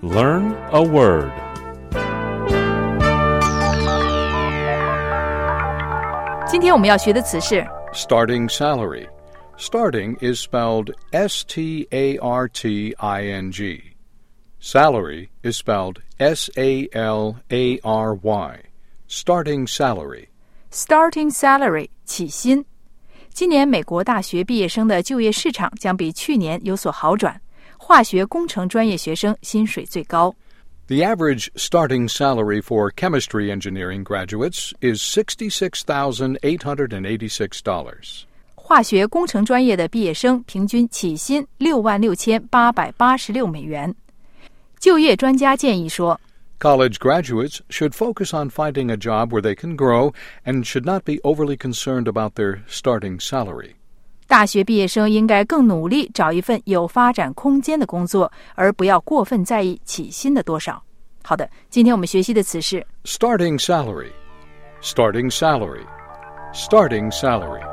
Learn a word. 今天我们要学的词是 Starting salary. Starting is spelled S-T-A-R-T-I-N-G. Salary is spelled S-A-L-A-R-Y. Starting salary. Starting salary 起薪。今年美国大学毕业生的就业市场将比去年有所好转，化学工程专业学生薪水最高。 The average starting salary for chemistry engineering graduates is $66,886. 化学工程专业的毕业生平均起薪$66,886美元。就业专家建议说 College graduates should focus on finding a job where they can grow and should not be overly concerned about their starting salary. 大学毕业生应该更努力找一份有发展空间的工作，而不要过分在意起薪的多少。好的，今天我们学习的词是 Starting salary. Starting salary. Starting salary.